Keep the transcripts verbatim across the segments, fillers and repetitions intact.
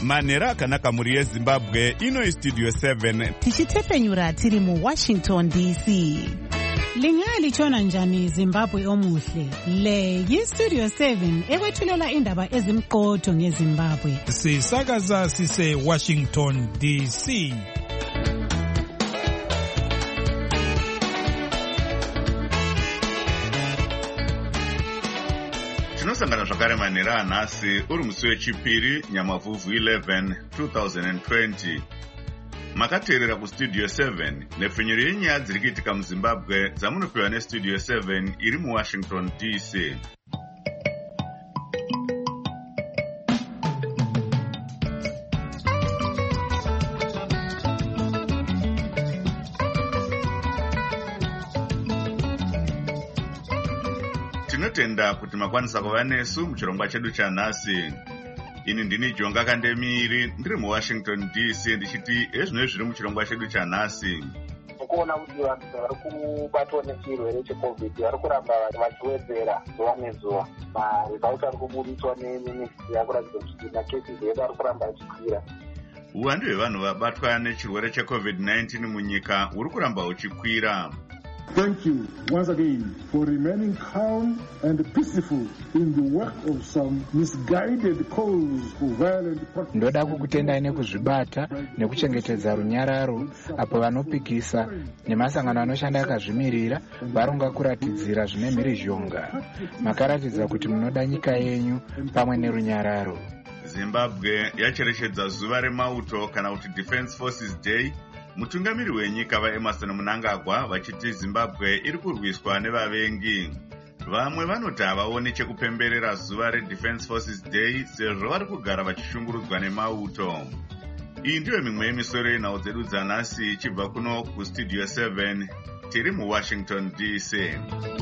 manhero akanaka mhuri yezimbabwe. Ino istudio seven tichitepenyura tiri muwashington D C. Lingalitshona njani Zimbabwe omuhle? Le yistudio seven ekwethulela indaba ezimqotho ngeZimbabwe. Sisakaza sise Washington D C. tinosangana zvakare manhero anhasi uri musi wechipiri nyamavhuvhu eleven twenty twenty. Makateerera kustudio seven nepfenyuro yenyaya dziri kuitika muZimbabwe dzamunopiwa nestudio seven iri muWashington D C. Tinotenda kuti makwanisa kuva nesu muchirongwa chedu chanhasi. Ini ndini Jonga Kandemiri ndiri muWashington D C ndichiti ezvino zviri muchirongwa chedu chanhasi. Kuona kuti vanhu vari kubatwa nechirwere cheCovid vari kuramba vachiwedzera zuva nezuva. Maresults ari kubudiswa neministry yakuratidza kuti makesisi edu ari kuramba achikwira. Uwandu hwevanhu vabatwa nechirwere cheCovid nineteen munyika huri kuramba huchikwira. Thank you once again for remaining calm and peaceful in the work of some misguided calls for violent protest. Ndoda kukutendai nekuzvibata nekuchengetedza runyararo apo vanopikisa nemasangano anoshanda akazvimirira varonga kuratidzira zvine mhirizhonga. Makaratidza kuti munoda nyika yenyu pamwe nerunyararo. Zimbabwe yacherechedza zuva remauto kana kuti Defense Forces Day. Mutungamiri wenyika vaEmerson Mnangagwa vachiti Zimbabwe iri kurwiswa nevavengi. Vamwe vanoti havaoni chekupemberera zuva reDefense Forces Day sezvo vari kugara vachishungurudzwa nemauto. Iyi ndiyo mimwe yemisoro yenhau dzedu dzanhasi ichibva kuno kustudio seven tiri muWashington D C.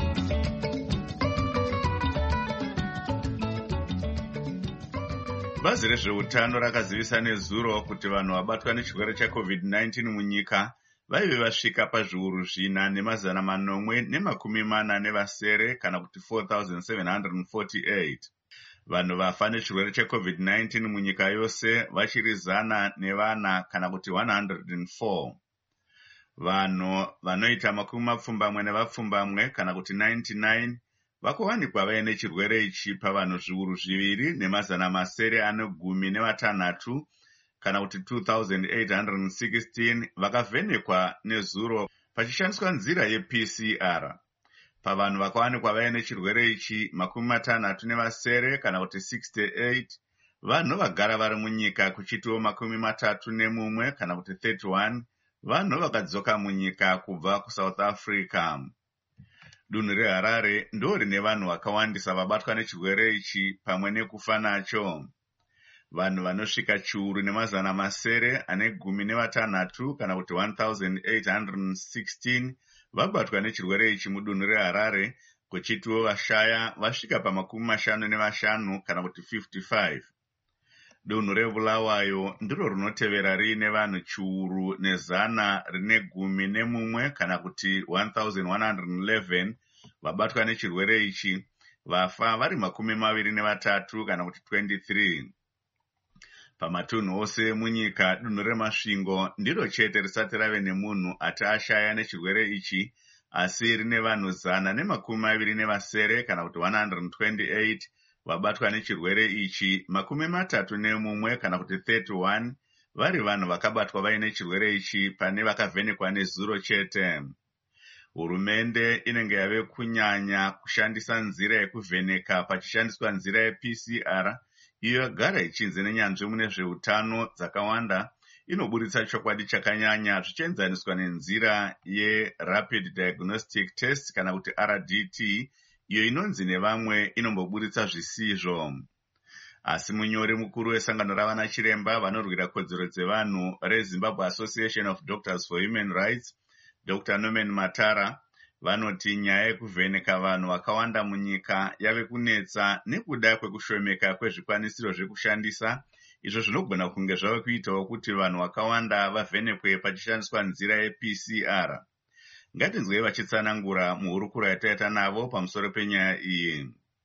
Bazi rezveutano rakazivisa nezuro kuti vanhu vabatwa nechirwere cheCovid nineteen munyika vaive vasvika pazviuru zvina nemazana manomwe nemakumi mana nevasere kana kuti four thousand seven hundred forty-eight. Vanhu vafa nechirwere cheCovid nineteen munyika yose vachiri zana nevana kana kuti one hundred four. Vanhu vanoita makumi mapfumbamwe nevapfumbamwe kana kuti ninety-nine vakuwanikwa vaine chirwere ichi pavanhu zviuru zviviri nemazana masere ane gumi nevatanhatu kana kuti two thousand eight hundred sixteen vakavhenekwa nezuro pachishandiswa nzira yeP C R. Pavanhu vakawanikwa vaine chirwere ichi makumi matanhatu nevasere kana kuti sixty-eight vanhu vagara vari munyika kuchitiwo makumi matatu nemumwe kana kuti thirty-one vanhu vakadzoka munyika kubva kuSouth Africa. Dunhu reHarare ndo rine vanhu vakawandisa vabatwa nechirwere ichi pamwe nekufa nacho. Vanhu vanosvika chiuru nemazana masere ane gumi nevatanhatu kana kuti one thousand eight hundred sixteen vabatwa nechirwere ichi mudunhu reHarare, kuchitiwo vashaya vasvika pamakumi mashanu nevashanu kana kuti fifty-five. Dunhu reBulawayo ndiro rinotevera riine vanhu chiuru nezana rine gumi nemumwe kana kuti one thousand one hundred eleven vabatwa nechirwere ichi, vafa vari makumi maviri nevatatu kana kuti twenty-three. Pamatunhu ose munyika dunhu reMasvingo ndiro chete risati rave nemunhu ati ashaya nechirwere ichi, asi rine vanhu zana nemakumi maviri nevasere kana kuti one hundred twenty-eight vabatwa nechirwere ichi, makumi matatu nemumwe kana kuti thirty-one vari vanhu vakabatwa vaine chirwere ichi pane vakavhenekwa nezuro chete. Hurumende inenge yave kunyanya kushandisa nzira yekuvheneka pachishandiswa nzira yeP C R, iyo yagara ichinze nenyanzvi mune zveutano dzakawanda, inoburitsa chokwadi chakanyanya zvichienzaniswa nenzira yeRapid Diagnostic Test kana kuti R D T, iyo inonzi nevamwe inomboburitsa zvisizvo. Asi munyori mukuru wesangano ravana chiremba vanorwira kodzero dzevanhu reZimbabwe Association of Doctors for Human Rights, Doctor Norman Matara, vanoti nyaya yekuvheneka vanhu vakawanda munyika yave kunetsa nekuda kwekushomeka kwezvikwanisiro zvekushandisa, izvo zvinogona kunge zvave kuitawo kuti vanhu vakawanda vavhenekwe pachishandiswa nzira yeP C R. Ngatinzwei vachitsanangura muhurukuro yataita navo pamusoro penyaya iyi.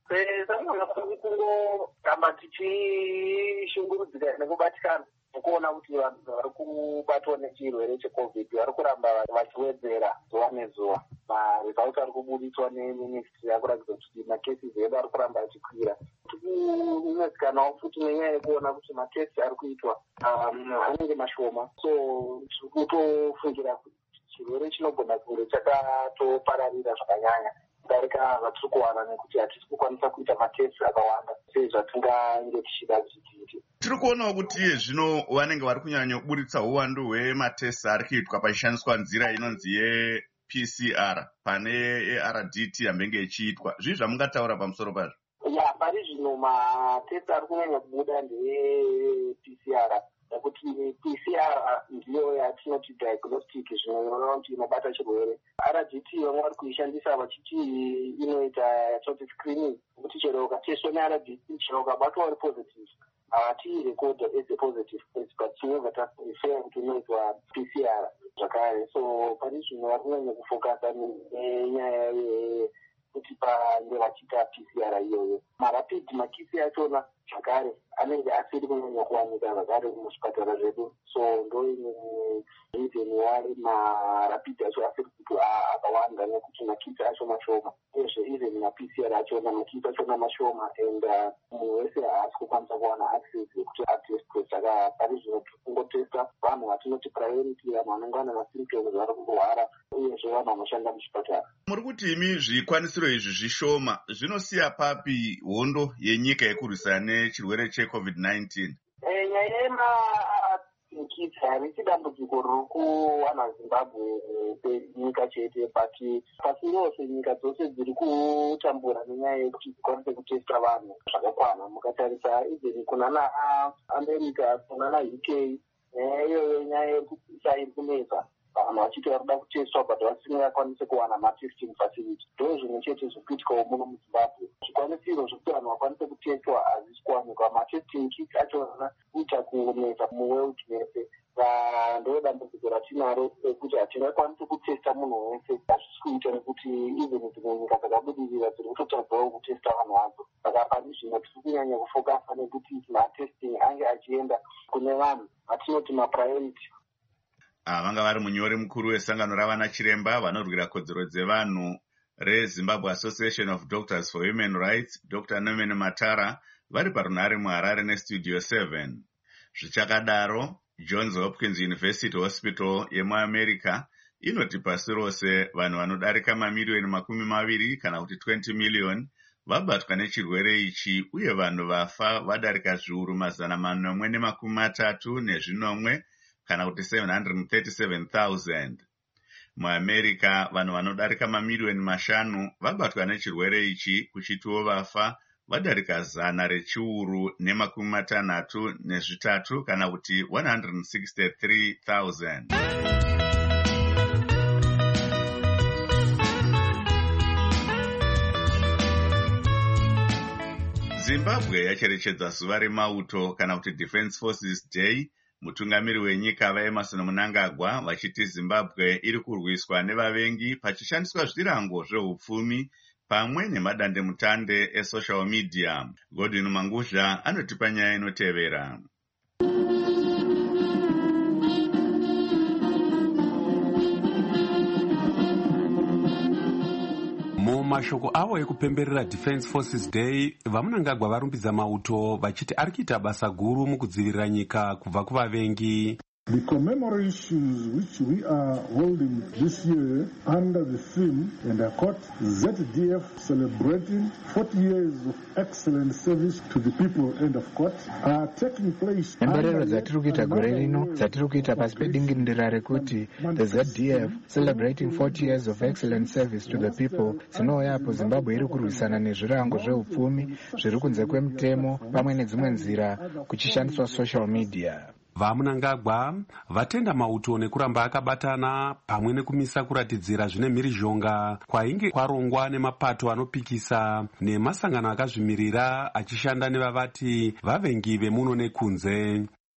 Saka kungoramba tichishungurudzika nekubatikana nekuona kuti vanhu vari kubatwa nechirwere checovid vari kuramba vachiwedzera zuva nezuva. Maresults ari kubudiswa neministry akuratidza kuti makesi edu ari kuramba achikwira. Tikunesikanawo futi nenyaya yekuona kuti makesi ari kuitwa anenge mashoma, so tiri kutofungira kuti chirwere chinogona kunge chakatopararira zvakanyanya kudarika zvatiri kuwana nekuti hatisi kukwanisa kuita makesi akawanda sezvatingange tichida kuti tiite. Tiri kuonawo kuti zvino vanenge vari kunyanya kuburitsa uwandu hwematesi ari kuitwa pachishandiswa nzira inonzi ye-P C R pane ye-R D T yambenge ichiitwa. Zvii zvamungataura pamusoro pazvo? Ya, pari zvino matesi ari kunyanya kubuda ndeye-P C R nekuti P C R ndiyo yatinoti diagnostic zvinova kuti inobata chirwere. R D T vamwe vari kuishandisa vachiti inoita yatinoti screening, kuti chero ukateswa ne-R D T chero ukabatwa uri positive hatiirekodha as a positive case, but tinobva tarefer kuti inoitwa P C R zvakare. So pane zvino vari kunyanya kufokasa nenyaya yekuti pange vachiita P C R iyoyo. Marapid makisi achona zvakare anenge asiri kunyanya kuwanika zvakare muzvipatara zvedu, so ndo imwe reason why marapid acho asiri kuti akawanda nekuti makisi acho mashoma. Uyezve even ma-P C R achona makisi achona mashoma, and munhu wese haasi kukwanisa kuwana access yekuti atestwe. Saka pari zvino tiri kungotesta vanhu vatinoti priority, vanhu vanenge vane masymptoms vari kurwara, uyezve vanhu vanoshanda muchipatara. Muri kuti imi zvikwanisiro izvi zvishoma zvinosiya papi hondo yenyika yekurwisana nechirwere checovid nineteen? Nyaya yemakitsi harisi dambudziko riri kuwana Zimbabwe penyika chete, but pasi rose nyika dzose dziri kutambura nenyaya yekuti dzikwanise kutesta vanhu zvakakwana. Mukatarisa even kuna naAmerica, kuna naU K, nyaya iyoyo nyaya yekuisa iri kunetsa. Vanhu vachiti vari kuda kutestwa but vasingakwanise kuwana matesting facility. Ndo zvimwe chete zviri kuitikawo muno muZimbabwe. Zvikwanisiro zvokuti vanhu vakwanise kutestwa hazvisi kuwanikwa. Matesting kits achona kuita kunetsa muworld mese. Ndo dambudziko ratinaro rekuti hatingakwanise kutesta munhu wese. Hazvisi kuita nekuti even dzimwe nyika dzakabudirira dziri kutotadzawo kutesta vanhu vadzo. Saka pani zvino tiri kunyanya kufokasa nekuti matesting ange achienda kune vanhu vatinoti mapriority. Vanga vari munyori mukuru wesangano ravana chiremba vanorwira kodzero dzevanhu reZimbabwe Association of Doctors for Human Rights, Doctor Norman Matara, vari parunhare muHarare neStudio seven. Zvichakadaro, Johns Hopkins University Hospital yemuAmerica inoti pasi rose vanhu vanodarika mamiliyoni makumi maviri kana kuti twenty million vabatwa nechirwere ichi, uye vanhu vafa vadarika zviuru mazana manomwe nemakumi matatu nezvinomwe kana kuti seven hundred thirty-seven thousand. MuAmerica vanhu vanodarika mamiliyoni mashanu vabatwa nechirwere ichi, kuchitiwo vafa vadarika zana rechiuru nemakumi matanhatu nezvitatu kana kuti one hundred sixty-three thousand. Zimbabwe yacherechedza zuva remauto kana kuti Defense Forces Day. Mutungamiri wenyika vaEmerson Mnangagwa vachiti Zimbabwe iri kurwiswa nevavengi pachishandiswa zvirango zveupfumi pamwe nemadandemutande esocial media. Godwin Manguzha anotipa nyaya inotevera. Mumashoko avo ekupemberera Defense Forces Day, vaMnangagwa varumbidza mauto vachiti ari kuita basa guru mukudzivirira nyika kubva kuvavengi. The commemorations which we are holding this year under the theme, and I quote, Z D F celebrating forty years of excellent service to the people, end of quote, are taking place. Emberero dzatiri kuita gore rino dzatiri kuita pasi pedingindira rekuti the Z D F celebrating forty years of excellent service to the people dzinouya apo Zimbabwe iri kurwisana nezvirango zveupfumi zviri kunze kwemutemo pamwe nedzimwe nzira kuchishandiswa social media. VaMnangagwa vatenda mauto nekuramba akabatana pamwe nekumisa kuratidzira zvine mhirizhonga kwainge kwarongwa nemapato anopikisa nemasangano akazvimirira achishanda nevavati vavengi vemuno nekunze.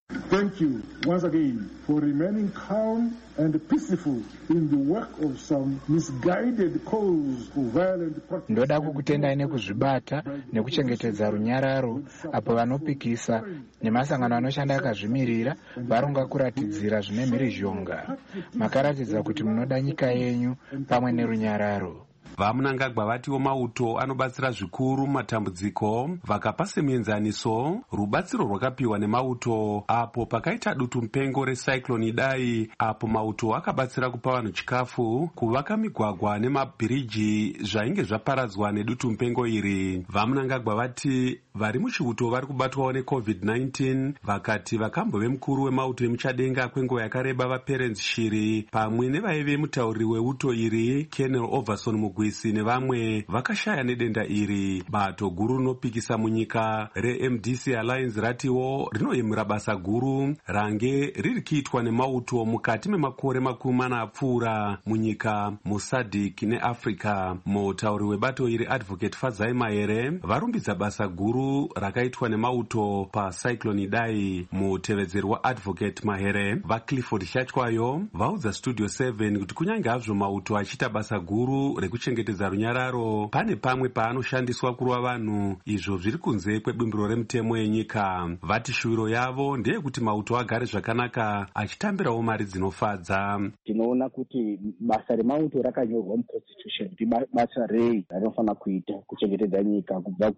Thank you once again for remaining calm and peaceful in the work of some misguided calls for violent protest. Ndoda kukutendai nekuzvibata nekuchengetedza runyararo apo vanopikisa nemasangano anoshanda akazvimirira varonga kuratidzira zvine mhirizhonga. Makaratidza kuti munoda nyika yenyu pamwe nerunyararo. Vamunangagwa vatiwo mauto anobatsira zvikuru matambudziko vakapa semuenzaniso rubatsiro rwakapiwa nemauto apo pakaita dutu mupengo recyclone Idai, apo mauto akabatsira kupa vanhu chikafu, kuvaka migwagwa nemabhiriji zvainge zvaparadzwa nedutu mupengo iri. Vamunangagwa vati vari muchiuto vari kubatwawo necovid nineteen, vakati vakambove mukuru wemauto emuchadenga kwenguva yakareba vaPerence Shiri pamwe nevaive mutauriri weuto iri Colonel Overson Mugwisi nevamwe vakashaya nedenda iri. Bato guru rinopikisa munyika reM D C Alliance ratiwo rinoyemura basa guru range riri kuitwa nemauto mukati memakore makumi mana apfuura munyika muSADC neAfrica. Mutauri webato iri Advocate Fadzai Mahere varumbidza basa guru rakaitwa nemauto pacyclone Idai. Mutevedzeri waAdvocate Mahere vaClifford Shatwayo vaudza Studio seven kuti kunyange hazvo mauto achiita basa guru rekuchengetedza runyararo, pane pamwe paanoshandiswa kurwa vanhu, izvo zviri kunze kwebumbiro remutemo yenyika. Vati shuviro yavo ndeyekuti mauto agare zvakanaka achitambirawo mari dzinofadza. Tinoona kuti basa remauto rakanyorwa muconstitution kuti basa rei rinofanira kuita kuchengetedza nyika kubva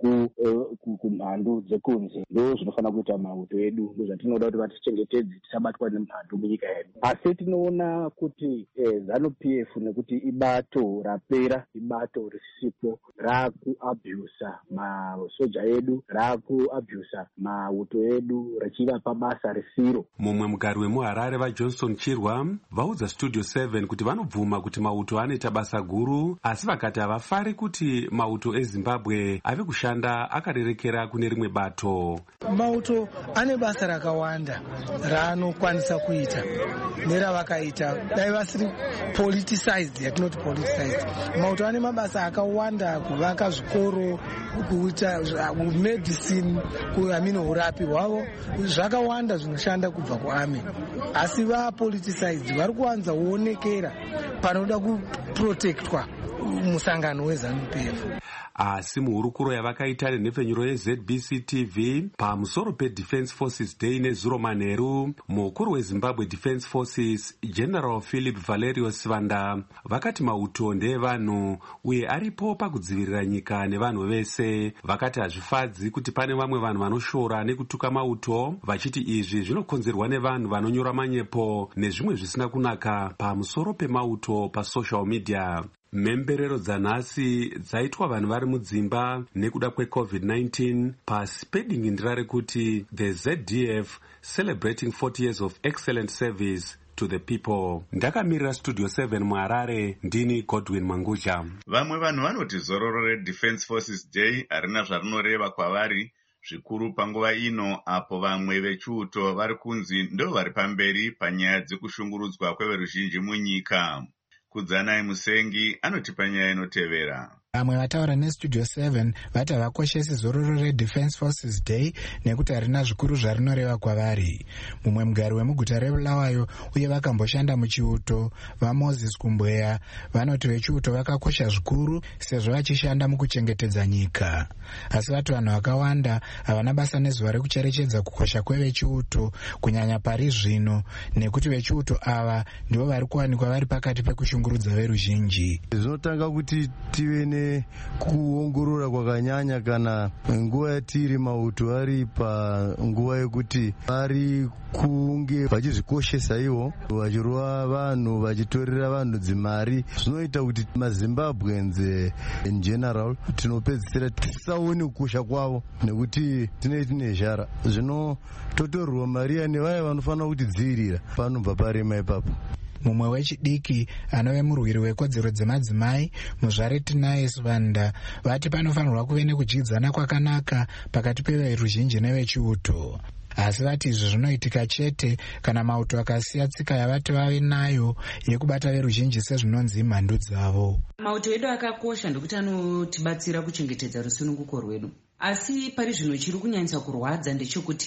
kumhandu dzekunze. Ndo zvinofanira kuita mauto edu, ndo zvatinoda kuti vatichengetedze tisabatwa nemhandu munyika yedu. Asi tinoona kuti ZANU-P F nekuti ibato rapera, ibato risipo, rakuabusa masoja edu, rakuabusa mauto edu, rachivapa basa risiro. Mumwe mugari wemuHarare vaJohnson Chirwa vaudza Studio seven kuti vanobvuma kuti mauto anoita basa guru, asi vakati havafari kuti mauto eZimbabwe ave kushanda akarerekera kune rimwe bato. Mauto ane basa rakawanda raanokwanisa kuita neravakaita, dai vasiri politicized, yatinoti politicized. Mauto ane mabasa akawanda, kuvaka zvikoro, kuita medicine, kuamini urapi hwavo, zvakawanda zvinoshanda kubva kuArmy. Asi va politicized vari kuwanza kuonekera panoda kuprotectwa musangano weZANU-P F. Asi muhurukuro yavakaita nenhepfenyuro yeZ B C T V pamusoro peDefence Forces Day nezuro manheru, mukuru weZimbabwe Defence Forces General Philip Valerio Sivanda vakati mauto ndeevanhu uye aripo pakudzivirira nyika nevanhu vese. Vakati hazvifadzi kuti pane vamwe vanhu vanoshora nekutuka mauto, vachiti izvi zvinokonzerwa nevanhu vanonyora manyepo nezvimwe zvisina kunaka pamusoro pemauto pasocial media. Mhemberero dzanhasi dzaitwa vanhu vari mudzimba nekuda kwecovid nineteen pasi pedingindira rekuti the Z D F celebrating forty years of excellent service to the people. Ndakamirira Studio seven muHarare, ndini Godwin Manguja. Vamwe vanhu vanoti zororo reDefence Forces Day harina zvarinoreva kwavari, zvikuru panguva ino apo vamwe vechiuto vari kunzi ndo vari pamberi panyaya dzekushungurudzwa kweveruzhinji munyika. Kudzanai Musengi anotipa nyaya inotevera. Vamwe vataura neStudio seven vati havakoshesi zororo reDefence Forces Day nekuti harina zvikuru zvarinoreva kwavari. Mumwe mugari wemuguta reBulawayo uye vakamboshanda muchiuto vaMoses Kumbweya vanoti vechiuto vakakosha zvikuru sezvo vachishanda mukuchengetedza nyika. Asi vati vanhu vakawanda havana basa nezuva rekucherechedza kukosha kwevechiuto kunyanya pari zvino, nekuti vechiuto ava ndivo vari kuwanikwa vari pakati pekushungurudza veruzhinji. Zvinotanga kuti tive ne kuongorora kwakanyanya kana nguva yatiri mauto ari panguva yekuti ari kunge vachizvikoshesa ivo, vachirova vanhu, vachitorera vanhu dzimari. Zvinoita kuti maZimbabwense in general tinopedzisira tisaone kukosha kwavo nekuti tinenge tine zhara. Zvino totorwa mari nevaya vanofanira kutidzivirira panobva parema ipapo. Mumwe wechidiki anove murwiri wekodzero dzemadzimai muzvare Tinai Sivanda vati panofanirwa kuve nekudyidzana kwakanaka pakati peveruzhinji nevechiuto. Asi vati izvi zvinoitika chete kana mauto akasiya tsika yavati vave nayo yekubata veruzhinji sezvinonzi imhandu dzavo. Mauto edu akakosha ndokuti anotibatsira kuchengetedza rusununguko rwedu. Asi pari zvino chiri kunyanyisa kurwadza ndechekuti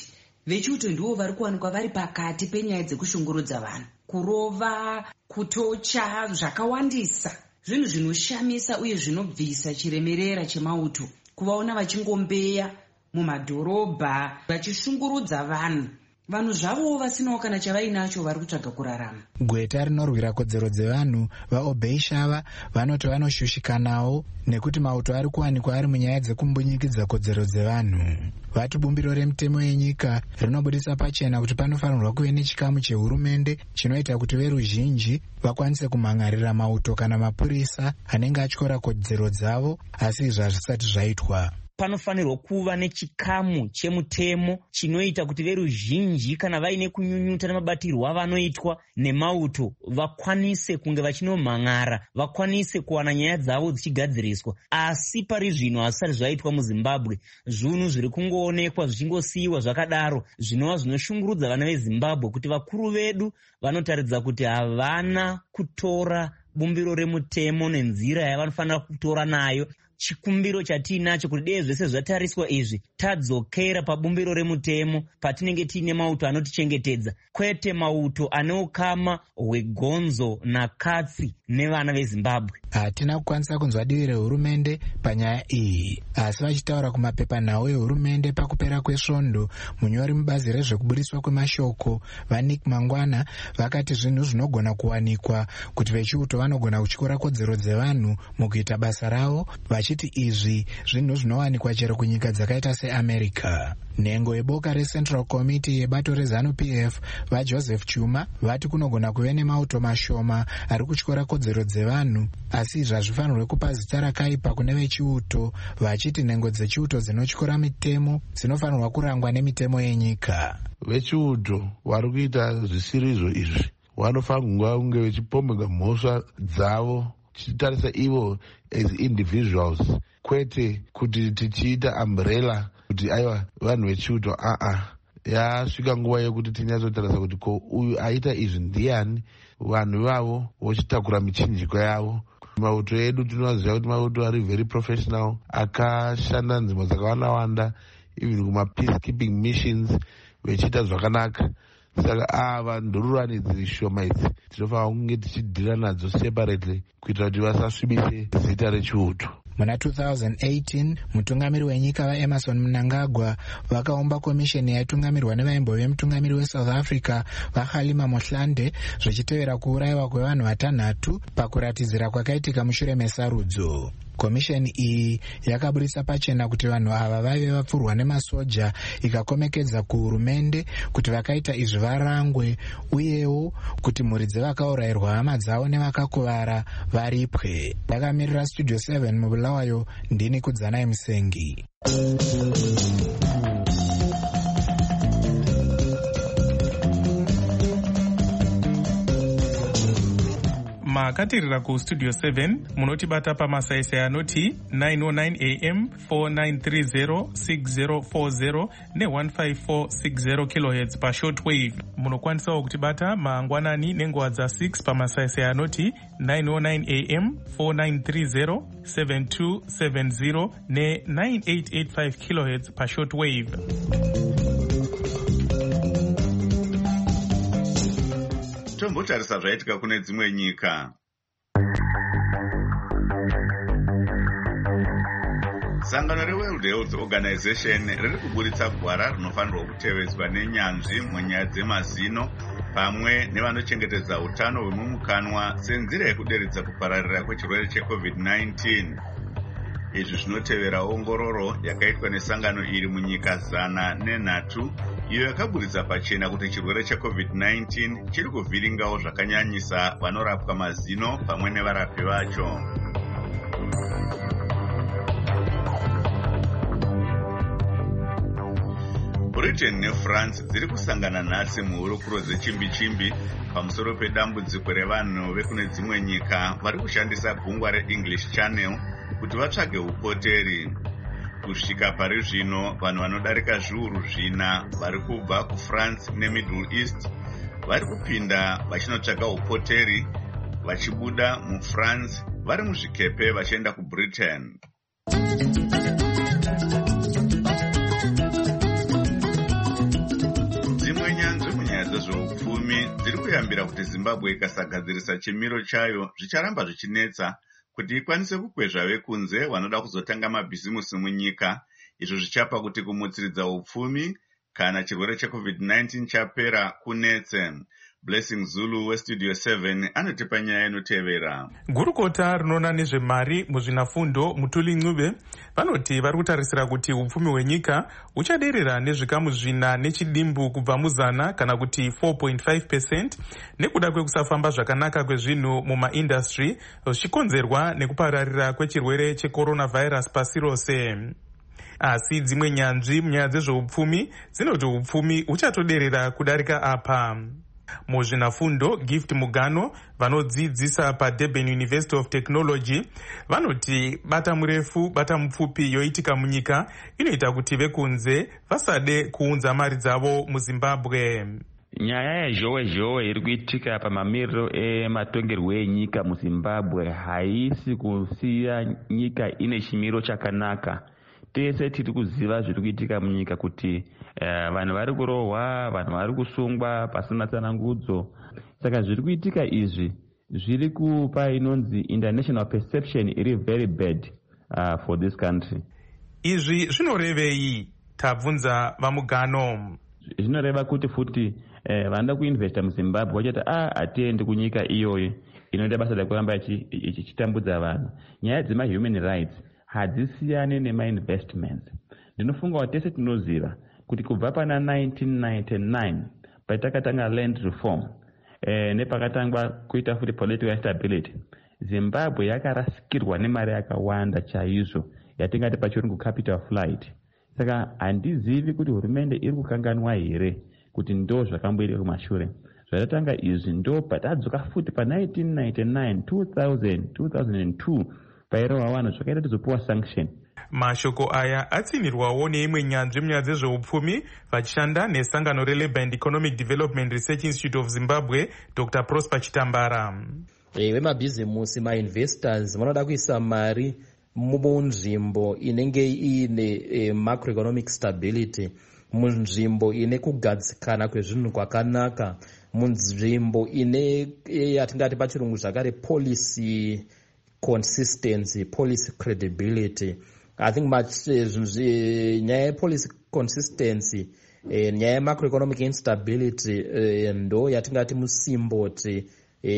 vechiuto ndivo vari kuwanikwa vari pakati penyaya dzekushungurudza vanhu, kurova, kutocha, zvakawandisa. Zvinhu zvinoshamisa uye zvinobvisa chiremerera chemauto kuvaona vachingombeya mumadhorobha vachishungurudza vanhu. Vanhu zvavo vasinawo kana chavainacho vari kutsvaga kurarama. Gweta rinorwira kodzero dzevanhu vaObey Shava vanoti vanoshushikanawo nekuti mauto ari kuwanikwa ari munyaya dzekumbunyikidza kodzero dzevanhu. Vati bumbiro remutemo yenyika rinobudisa pachena kuti panofanirwa kuve nechikamu chehurumende chinoita kuti veruzhinji vakwanise kumhangarira mauto kana mapurisa anenge atyora kodzero dzavo, asi izvi hazvisati zvaitwa. Panofanirwa kuva nechikamu chemutemo chinoita kuti veruzhinji kana vaine kunyunyuta nemabatirwo avanoitwa nemauto vakwanise kunge vachinomhan'ara, vakwanise kuwana nyaya dzavo dzichigadziriswa. Asi pari zvino hazvisati zvaitwa muZimbabwe. Zvinhu zviri kungoonekwa zvichingosiyiwa zvakadaro zvinova zvinoshungurudza vana veZimbabwe kuti vakuru vedu vanotaridza kuti havana kutora bumbiro remutemo nenzira yavanofanira kutora nayo. Chikumbiro chatiinacho kuti dei zvese zvatariswa izvi tadzokera pabumbiro remutemo patinenge tiine mauto anotichengetedza, kwete mauto ane ukama hwegonzo nakatsi nevana veZimbabwe. Hatina kukwanisa kunzwa divi rehurumende panyaya iyi, asi vachitaura kumapepanhau ehurumende pakupera kwesvondo, munyori mubazi rezvekubudiswa kwemashoko vaNick Mangwana vakati zvinhu zvinogona kuwanikwa kuti vechiuto vanogona kutyora kodzero dzevanhu mukuita basa ravo, vachiti izvi zvinhu zvinowanikwa chero kunyika dzakaita seAmerica. Nhengo yeboka reCentral Committee yebato reZanu-P F vaJoseph Chuma vati kunogona kuve nemauto mashoma ari kutyora kodzero dzevanhu, asi izvi hazvifanirwe kupa zita rakaipa kune vechiuto, vachiti nhengo dzechiuto dzinotyora mitemo dzinofanirwa kurangwa nemitemo yenyika. Vechiuto vari kuita zvisirizo izvi vanofanirwa kunge vechipombeka mhosva dzavo tichitarisa ivo as individuals, kwete kuti tichiita umbrella kuti aiwa vanhu vechiuto. aa yasvika nguva yekuti tinyatsotarisa kuti ko uyu aita izvi ndiani, vanhu vavo vochitakura michinjiko yavo. Mauto edu tinoziva kuti mauto ari very professional, akashanda nzvimbo dzakawanda-wanda, even kuma peacekeeping missions vechiita zvakanaka. Saka ava ndururani dziri shoma idzi tinofanira kunge tichidhira nadzo separately kuitira kuti vasasvibise zita rechiuto. Muna two thousand eighteen mutungamiri wenyika vaEmerson Mnangagwa vakaumba komisheni yaitungamirwa nevaimbove mutungamiri weSouth Africa vaKhalima Mohlande zvichitevera kuurayiwa kwevanhu vatanhatu pakuratidzira kwakaitika mushure mesarudzo. Komisheni iyi yakabudisa pachena kuti vanhu ava vaive vapfurwa nemasoja, ikakomekedza kuhurumende kuti vakaita izvi varangwe, uyewo kuti mhuri dzevakaurayirwa hama dzavo nevakakuvara varipwe. Ndakamirira Studio seven mubulawayo, ndini Kudzanai Musengi. makatirira kustudio seven munotibata pamasaisai anoti nine oh nine a m, four nine three zero, six zero four zero ne one five four six zero kilohertz pashortwave. Munokwanisawo kutibata mangwanani nenguva dza six pamasaisai anoti nine oh nine a m, four nine three zero, seven two seven zero ne nine eight eight five kilohertz pashortwave. Tombotarisa zvaitika kune dzimwe nyika. Sangano reWorld Health Organization riri kuburitsa gwara rinofanirwa kutevedzwa nenyanzvi munyaya dzemazino pamwe nevanochengetedza utano hwemumukanwa senzira yekuderedza kupararira kwechirwere checovid nineteen. Izvi zvinotevera ongororo yakaitwa nesangano iri munyika zana nenhatu iyo yakaburitsa pachena kuti chirwere checovid nineteen chiri kuvhiringawo zvakanyanyisa vanorapwa mazino pamwe nevarapi vacho. Britain neFrance dziri kusangana nhasi muhurukuro dzechimbi-chimbi pamusoro pedambudziko revanhu vekune dzimwe nyika vari kushandisa gungwa reEnglish Channel kuti vatsvage upoteri. Kusvika pari zvino vanhu vanodarika zviuru zvina vari kubva kuFrance neMiddle East vari kupinda vachinotsvaga upoteri vachibuda muFrance vari muzvikepe vachienda kuBritain. dzezveupfumi dziri kuyambira kuti Zimbabwe ikasagadzirisa chimiro chayo zvicharamba zvichinetsa kuti ikwanise kukwezva vekunze vanoda kuzotanga mabhizimusi munyika. Izvo zvichapa kuti kumutsiridza upfumi kana chirwere checovid nineteen chapera kunetse. Blessing Zulu weStudio seven anotipa nyaya inotevera. Gurukota rinoona nezvemari muzvinafundo Mutuli Ncube vanoti vari kutarisira kuti upfumi hwenyika uchaderera nezvikamu zvina nechidimbu kubva muzana kana kuti four point five percent nekuda kwekusafamba zvakanaka kwezvinhu mumaindastry zvichikonzerwa nekupararira kwechirwere checoronavirus pasi rose. Asi dzimwe nyanzvi munyaya dzezveupfumi dzinoti upfumi uchatoderera kudarika apa. Muzvinafundo Gift Mugano vanodzidzisa paDurban University of Technology vanoti bata murefu bata mupfupi yoitika munyika inoita kuti vekunze vasade kuunza mari dzavo muZimbabwe. Nyaya yezhowe zhowe iri kuitika pamamiriro ematongerwo enyika muZimbabwe haisi kusiya nyika ine chimiro chakanaka. Tese tiri kuziva zviri kuitika munyika kuti uh, vanhu vari kurohwa, vanhu vari kusungwa pasina tsanangudzo. Saka zviri kuitika izvi zviri kupa inonzi international perception iri very bad uh, for this country. Izvi zvinorevei? Tabvunza vaMugano. Zvinoreva kuti futi uh, vanoda kuinvesta muZimbabwe vachati ah atiendi kunyika iyoyo inoita basa rekuramba ichitambudza vanhu. Nyaya dzema-human rights hadzisiyane nema-investments. Ndinofunga kuti tese tinoziva kuti kubva pana nineteen ninety-nine patakatanga land reform eh, nepakatangwa kuita futi political instability, Zimbabwe yakarasikirwa nemari yakawanda chaizvo yatingati pachirungu capital flight. Saka handizivi kuti hurumende iri kukanganwa here kuti ndo zvakamboitika kumashure. Zvatatanga izvi ndo patadzoka futi pa nineteen ninety-nine, two thousand, two thousand two pairova vanhu zvakaita tizopiwa sanction. Mashoko aya atsinirwawo neimwe nyanzvi munyaya dzezveupfumi vachishanda nesangano reLabour and Economic Development Research Institute of Zimbabwe, Doctor Prosper Chitambara. Vemabhizimusi ma-investors vanoda kuisa mari munzvimbo inenge ine macroeconomic stability, munzvimbo ine kugadzikana kwezvinhu kwakanaka, munzvimbo ine yatingati pachirungu zvakare policy consistency, policy credibility. I think much nyaya policy consistency, nyaya macroeconomic instability ndo yatingati musimboti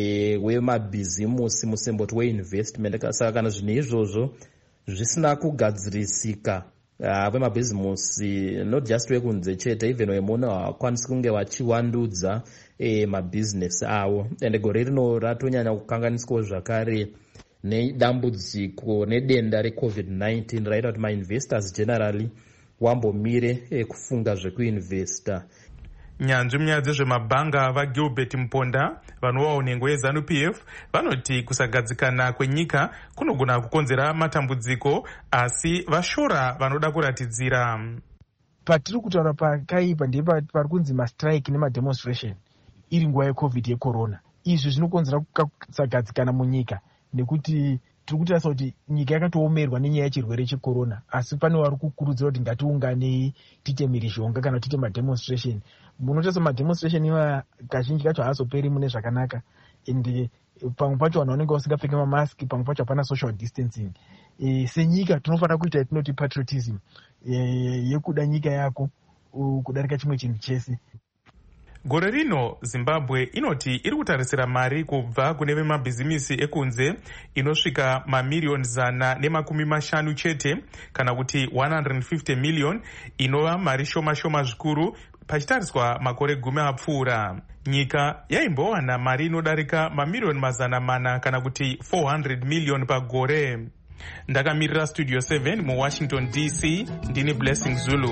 wemabhizimusi, musimboti weinvestment. Saka kana zvinhu izvozvo zvisina kugadzirisika kwemabhizimusi, not just wekunze chete, even wemunhu hawakwanisi kunge vachiwandudza mabusiness avo. And gore rino ratonyanya kukanganiswawo zvakare nedambudziko nedenda recovid nineteen raita kuti ma-investors generally wambomire eh, kufunga zvekuinvesta. Nyanzvi munyaya dzezvemabhanga vaGilbert Mponda vanovawo nhengo yeZANU-P F vanoti kusagadzikana kwenyika kunogona kukonzera matambudziko, asi vashora vanoda kuratidzira. Patiri kutaura pakaipa ndipo pari kunzi mastrike nemademonstration iri nguva yecovid yecorona. Izvi zvinokonzera kusagadzikana munyika nekuti tiri kutarisa kuti nyika yakatoomerwa nenyaya yechirwere checorona, asi pane vari kukurudzira kuti ngatiunganei tiite mhirizhonga kana tiite mademonstration. Munotarisa mademonstration iva kazhinji kacho haazoperi mune zvakanaka, ende pamwe pacho vanhu vanenge vasingapfeke mamaski, pamwe pacho hapana social distancing. E, senyika tinofanira kuita yatinoti patriotism, e, yekuda nyika yako kudarika chimwe chinhu chese. Gore rino Zimbabwe inoti iri kutarisira mari kubva kune vemabhizimisi ekunze inosvika mamiliyoni zana nemakumi mashanu chete, kana kuti one hundred fifty million, inova mari shoma shoma zvikuru pachitariswa makore gumi apfuura. Nyika yaimbowana mari inodarika mamiliyoni mazana mana kana kuti four hundred million pagore. Ndakamirira Studio seven mu Washington D C, ndini Blessing Zulu.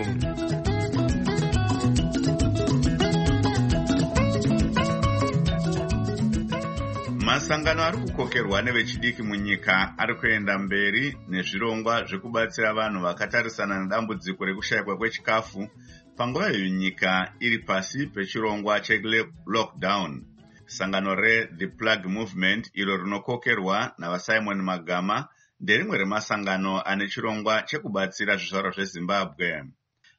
Masangano ari kukokerwa nevechidiki munyika ari kuenda mberi nezvirongwa zvekubatsira vanhu vakatarisana nedambudziko rekushayikwa kwechikafu panguva iyo nyika iri pasi pechirongwa chelockdown. Sangano reThe Plug Movement iro rinokokerwa navaSimon Magama nderimwe remasangano ane chirongwa chekubatsira zvizvarwa zveZimbabwe.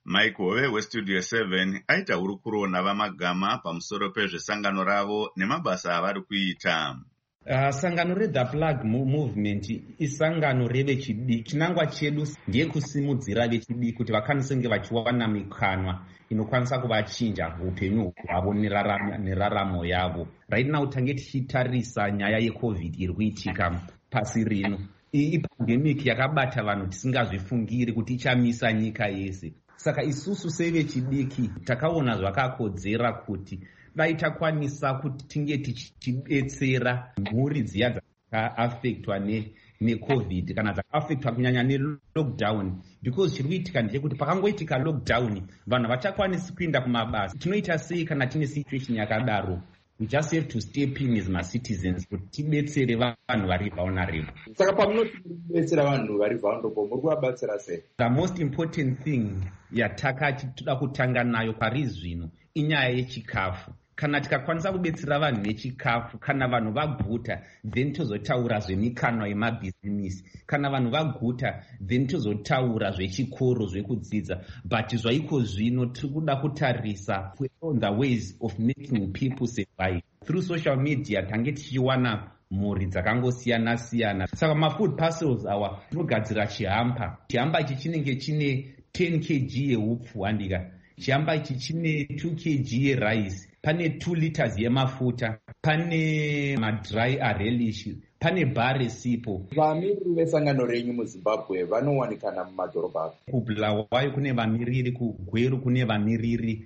Mike Hove westudio seven aita hurukuro navamagama pamusoro pezvesangano ravo nemabasa avari kuita. Uh, sangano reThe Plug Movement isangano revechidiki. Chinangwa chedu ndiye kusimudzira vechidiki kuti vakwanise kunge vachiwana mikanwa inokwanisa kuvachinja upenyu hwavo neraramo yavo. Right now tange tichitarisa nyaya yeCovid iri kuitika pasi rino. Ipandemic yakabata vanhu tisingazvifungiri kuti ichamisa nyika yese. Saka isusu sevechidiki takaona zvakakodzera kuti dai takwanisa kuti tinge tichidetsera mhuri dziya dzakaafektwa neCovid kana dzakaafektwa kunyanya nelockdown, because chiri kuitika ndechekuti pakangoitika lockdown vanhu havachakwanisi kuenda kumabasa. Tinoita sei kana tine situation yakadaro? We just have to step in as ma-citizens kuti tidetsere vanhu vari vulnerable. Saka pamunoti kudetsera vanhu vari vulnerable muri kuvabatsira sei? The most important thing yatakati toda kutanga nayo pari zvino inyaya yechikafu. Kana tikakwanisa kudetsera vanhu nechikafu, kana vanhu vaguta then tozotaura zvemikanwa yemabhizinisi, kana vanhu vaguta then tozotaura zvechikoro zvekudzidza. But zvaiko zvino tiri kuda kutarisa on the ways of making people survive through social media. Tange tichiwana mhuri dzakangosiyana siyana. Saka mafood parcels awa tinogadzira chihampa. Chihampa ichi chinenge chine ten kilograms yeupfu handika. Chihampa ichi chine two kilograms yerice. Pane two liters yemafuta, pane madry arelish, pane bare sipo. Vamiriri vesangano renyu muZimbabwe vanowanikana mumadhorobha. KuBulawayo kune vamiriri, kuGweru kune vamiriri,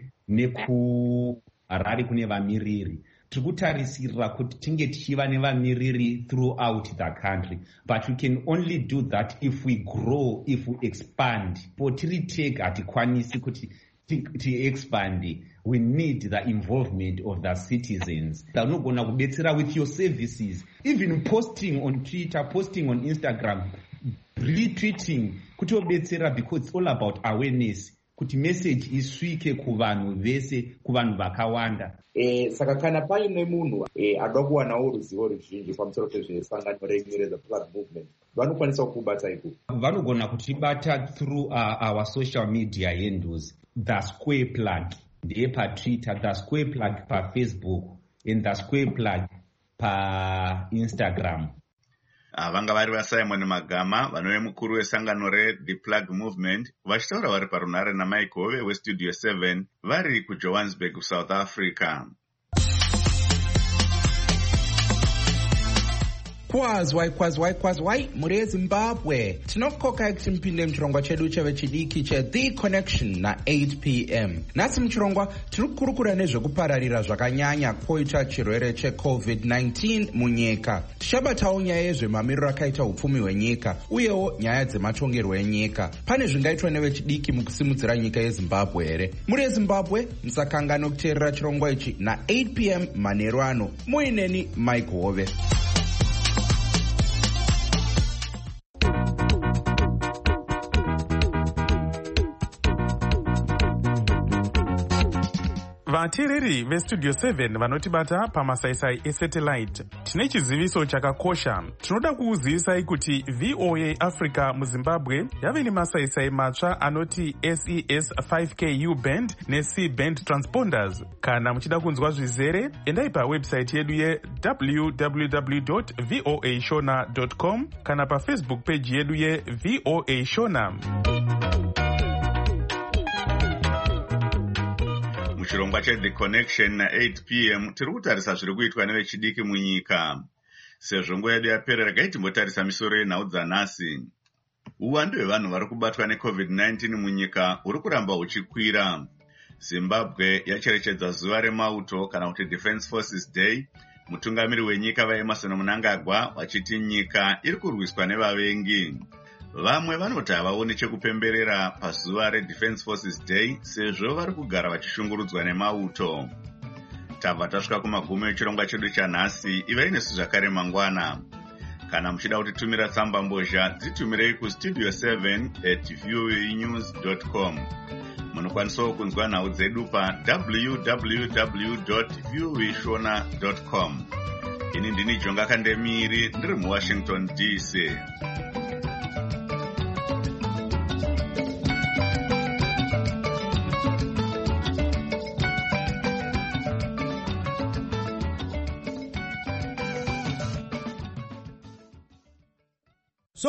nekuHarare kune vamiriri. Tiri kutarisira kuti tinge tichiva nevamiriri throughout the country, but we can only do that if we grow, if we expand. Potiri tega hatikwanisi kuti ti expand. We need the involvement of the citizens. Vanogona kubetsera with your services, even posting on Twitter, posting on Instagram, retweeting kuti obetsera, because it's all about awareness, kuti message isvike kuvanhu vese, kuvanhu vakawanda. Eh, saka kana paine munhu eh, anoda kuwanawo ruzivo ruzhinji pamusoro pezvesangano renyu reThe Plug Movement, vanokwanisa kukubata iko? Vanogona kutibata through uh, our social media handles. The Square Plug ndiye paTwitter, The Square Plug paFacebook, and The Square Plug paInstagram. Vanga vari vaSimon Magama vanove mukuru wesangano reThe Plug Movement vachitaura vari parunare naMike Hove westudio seven vari kuJohannesburg, South Africa. Kwazwai kwazwai kwazwai muri eZimbabwe, tinokokai kuti mupinde muchirongwa chedu chevechidiki cheThe Connection na eight p m. Nhasi muchirongwa tiri kukurukura nezvekupararira zvakanyanya kwoita chirwere cheCovid nineteen munyika. Tichabatawo nyaya yezvemamiriro akaita upfumi hwenyika uyewo nyaya dzematongerwo enyika. Pane zvingaitwa nevechidiki mukusimudzira nyika yeZimbabwe here? Muri eZimbabwe musakangana kuteerera chirongwa ichi na eight p m manheru ano. Muineni Mike Hove. vateereri vestudio seven vanotibata pamasaisai esatellite, tine chiziviso chakakosha. Tinoda kukuzivisai kuti V O A Africa muZimbabwe yave nemasaisai matsva anoti S E S five K U band neC band transponders. Kana muchida kunzwa zvizere, endai pawebsite yedu ye w w w dot voa shona dot com kana pafacebook page yedu ye V O A Shona. Muchirongwa cheThe Connection na eight p m tiri kutarisa zviri kuitwa nevechidiki munyika. Sezvo nguva yedu yapera, regai timbotarisa misoro yenhau dzanhasi. Uwandu hwevanhu vari kubatwa neCovid nineteen munyika huri kuramba huchikwira. Zimbabwe yacherechedza zuva remauto kana kuti Defence Forces Day. Mutungamiri wenyika vaEmmerson Mnangagwa vachiti nyika iri kurwiswa nevavengi. Vamwe vanoti havaoni chekupemberera pazuva reDefence Forces Day sezvo vari kugara vachishungurudzwa nemauto. Tabva tasvika kumagumo echirongwa chedu chanhasi. Ivai nesu zvakare mangwana. Kana muchida kutitumira tsamba mbozha, dzitumirei kustudio seven at voa news dot com. Munokwanisawo kunzwa nhau dzedu pa w w w dot voa shona dot com. Ini ndini Jonga Kandemiri ndiri muWashington D C.